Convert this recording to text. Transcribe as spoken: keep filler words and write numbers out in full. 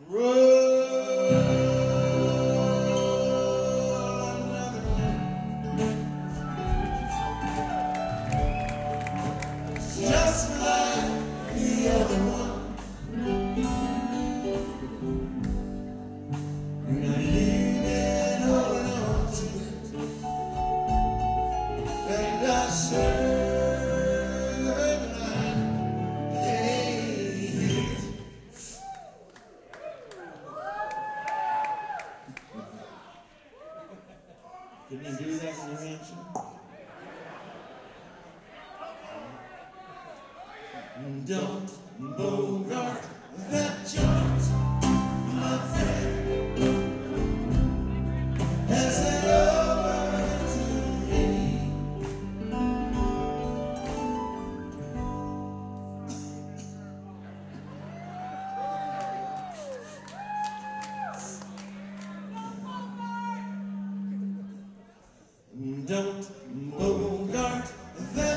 Just like the other one. When I leave it all on to it, and I serve like hate. Can you do that in New Hampshire? Don't bogart that joint, my friend. Pass it over to me. Don't bogart that